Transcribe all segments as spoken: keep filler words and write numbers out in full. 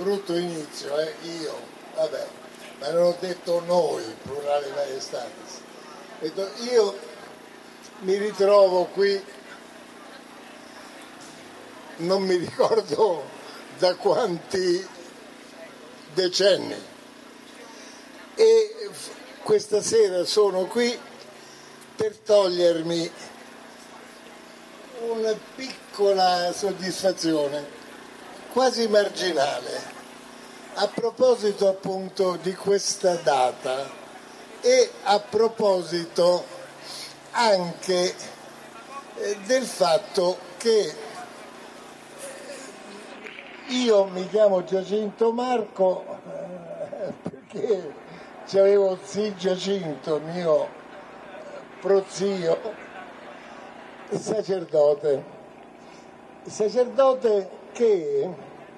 brutto inizio, eh? Io, vabbè, ma non ho detto noi, plurale maestatis. Detto, io mi ritrovo qui, non mi ricordo da quanti decenni, e questa sera sono qui per togliermi una piccola soddisfazione, quasi marginale, a proposito appunto di questa data e a proposito anche del fatto che io mi chiamo Giacinto Marco eh, perché c'avevo zio Giacinto, mio prozio, sacerdote, sacerdote che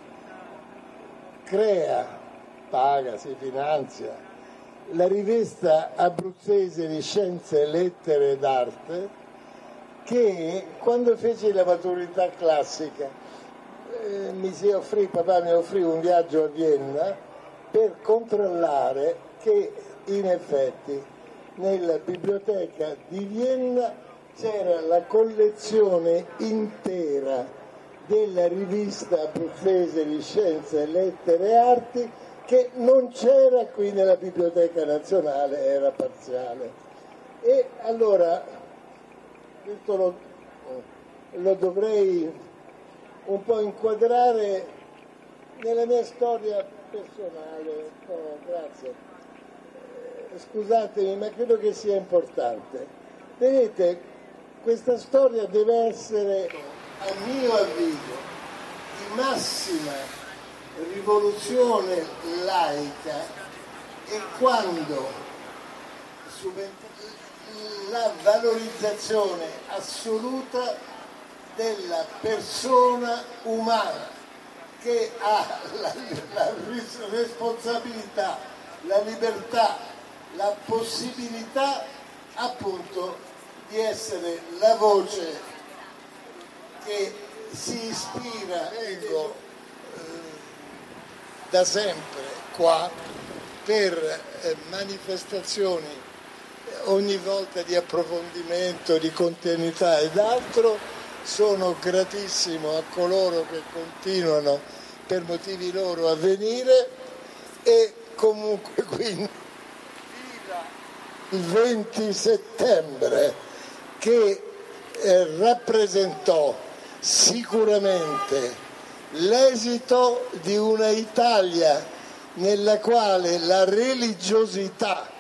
crea, paga, si finanzia la rivista abruzzese di scienze, lettere ed arte, che quando feci la maturità classica eh, mi si offrì, papà mi offrì un viaggio a Vienna per controllare che in effetti nella biblioteca di Vienna c'era la collezione intera della rivista abruzzese di scienze, lettere e arti, che non c'era qui nella Biblioteca Nazionale, era parziale. E allora questo lo, lo dovrei un po' inquadrare nella mia storia personale. Oh, grazie. Eh, scusatemi, ma credo che sia importante. Vedete, questa storia deve essere, a mio avviso, di massima rivoluzione laica, e quando la valorizzazione assoluta della persona umana, che ha la, la responsabilità, la libertà, la possibilità appunto di essere la voce che si ispira, ecco, eh, da sempre qua per eh, manifestazioni ogni volta di approfondimento, di continuità ed altro. Sono gratissimo a coloro che continuano per motivi loro a venire, e comunque quindi il venti settembre, che eh, rappresentò sicuramente l'esito di una Italia nella quale la religiosità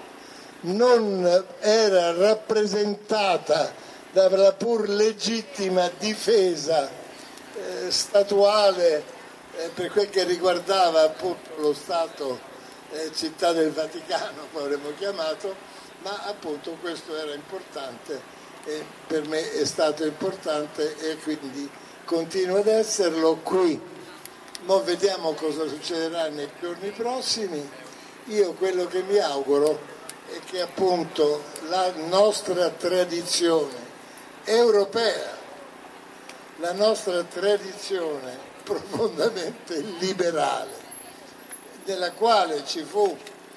non era rappresentata dalla pur legittima difesa eh, statuale eh, per quel che riguardava appunto lo Stato eh, città del Vaticano, poi avremmo chiamato, ma appunto questo era importante e per me è stato importante, e quindi continua ad esserlo qui. Ma vediamo cosa succederà nei giorni prossimi. Io quello che mi auguro è che appunto la nostra tradizione europea, la nostra tradizione profondamente liberale, nella quale ci fu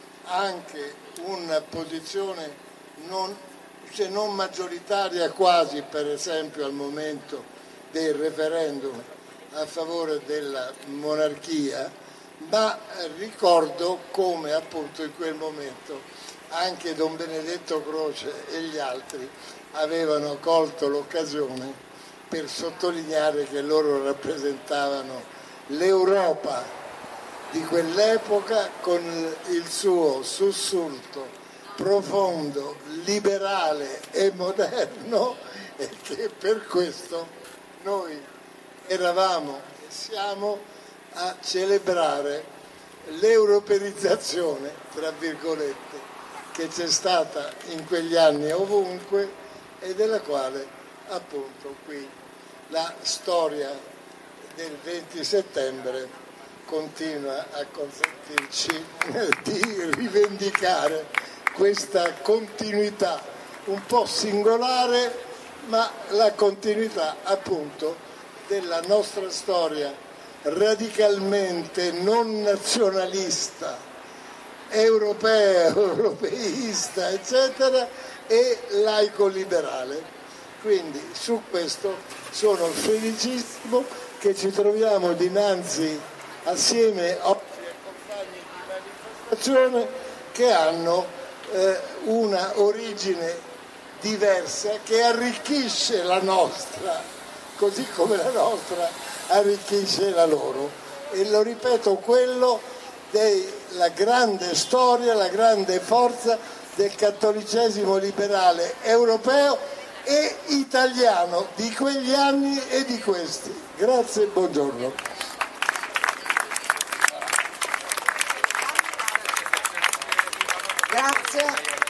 anche una posizione non, se non maggioritaria quasi, per esempio al momento del referendum a favore della monarchia, ma ricordo come appunto in quel momento anche Don Benedetto Croce e gli altri avevano colto l'occasione per sottolineare che loro rappresentavano l'Europa di quell'epoca con il suo sussulto profondo, liberale e moderno, e che per questo noi eravamo e siamo a celebrare l'europeizzazione, tra virgolette, che c'è stata in quegli anni ovunque, e della quale appunto qui la storia del venti settembre continua a consentirci di rivendicare questa continuità un po' singolare, ma la continuità appunto della nostra storia radicalmente non nazionalista, europeo, europeista, eccetera, e laico-liberale. Quindi su questo sono felicissimo che ci troviamo dinanzi assieme a compagni di manifestazione che hanno eh, una origine diversa che arricchisce la nostra, così come la nostra arricchisce la loro. E lo ripeto, quello della grande storia, la grande forza del cattolicesimo liberale europeo e italiano di quegli anni e di questi. Grazie e buongiorno. Grazie.